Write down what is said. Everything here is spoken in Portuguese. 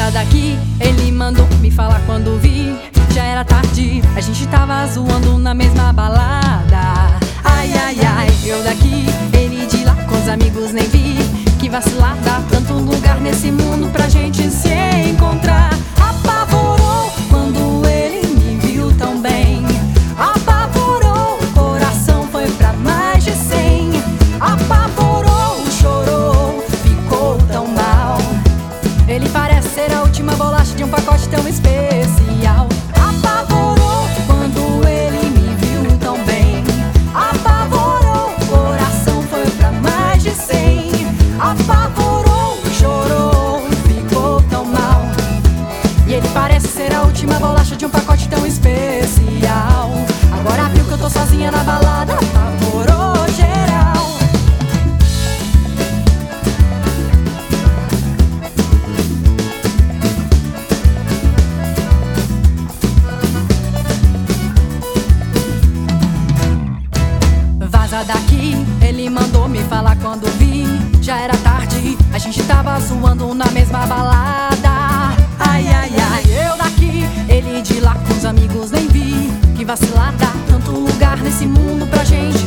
Vaza daqui, ele mandou me falar quando vi. Já era tarde, a gente tava zoando na mesma balada. Ai, ai, ai, eu daqui, ele de lá, com os amigos nem vi. Que vacilada, tanto lugar nesse mundo pra gente se encontrar. Apavorou quando ele me viu tão bem. Apavorou, o coração foi pra mais de 100. Apavorou, chorou, ficou tão mal. Ele parece ser a última bolacha de um pacote tão especial. Apavorou quando ele me viu tão bem. Apavorou, o coração foi pra mais de 100. Apavorou, chorou, ficou tão mal. E ele parece ser a última bolacha de um pacote tão especial. Agora viu que eu tô sozinha na balada, apavorou geral. Vaza daqui, ele mandou me falar quando vi. Já era tarde, a gente tava zoando na mesma balada. Ai, ai, ai, eu daqui, ele de lá, com os amigos nem vi. Que vacilada, tanto lugar nesse mundo pra gente